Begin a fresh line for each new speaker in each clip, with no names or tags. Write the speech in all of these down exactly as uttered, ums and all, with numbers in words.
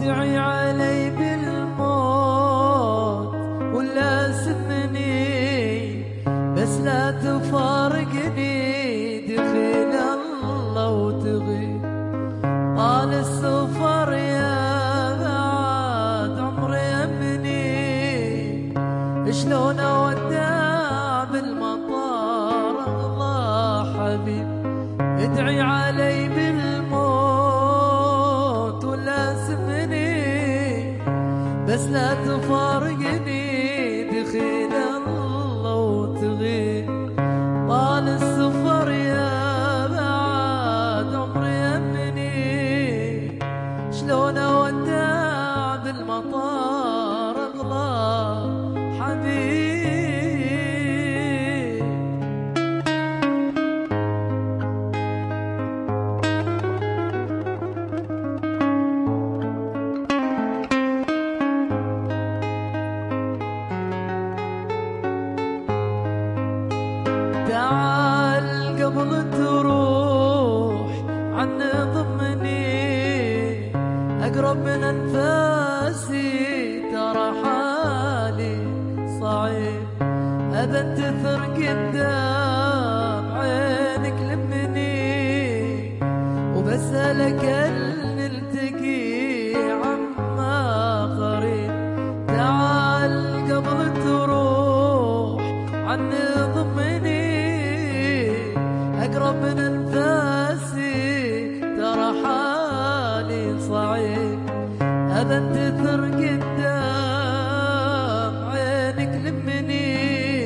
ادعي علي بالموت ولا سمني، بس لا تفارقني دخيل الله وتغيب. طال السفر يا بعد عمري يمني، شلون اودع بالمطار اغلى حبيب. ادعي علي بالموت ولا سمني، بس لا تفارقني دخيل الله وتغيب. طال السفر يا بعد عمري يمني، شلون اودع بالمطار اغلى حبيب. تعال قبل تروح عني ضمني، أقرب من أنفاسي ترى حالي صعيب. أبى تثر قدام عينك لمني، وبسألك هل نلتقي عما قريب. تعال قبل تروح عني ضمني، أقرب من أنفاسي ترى حالي صعيب. أبى تثر قدام عينك لمني،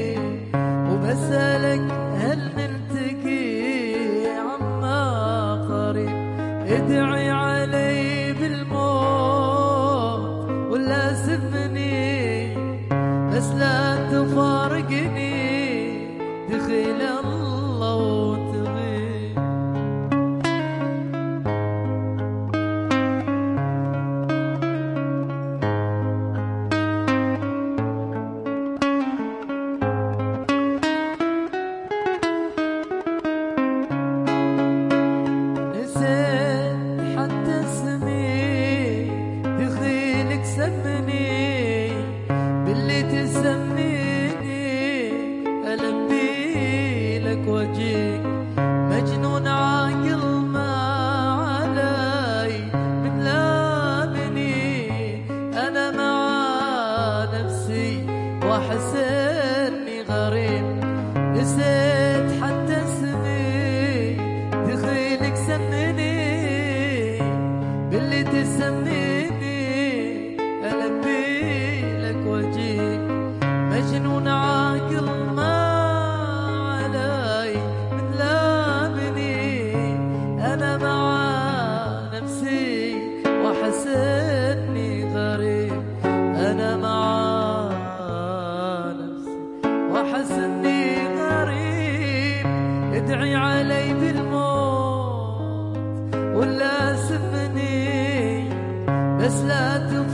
وبسألك هل نلتقي عما قريب. ادعي علي بالموت ولا سمني، بس لا تفارقني دخيل الله وتغيب. نسيت حتى اسمي دخيلك سمني، باللي تسميني ألبي لك وجهك. مجنون عاقل ما علي من لامني، أنا مع نفسي وأحس إني غريب. نسيت حتى اسمي دخيلك سمني، باللي تسميني ألبي لك وجهك. مجنون عاقل ما علي من لامني، أنا مع نفسي وأحس إني غريب. أنا مع نفسي وأحس إني غريب. ادعي علي بالموت ولا سمني، بس لا تفارقني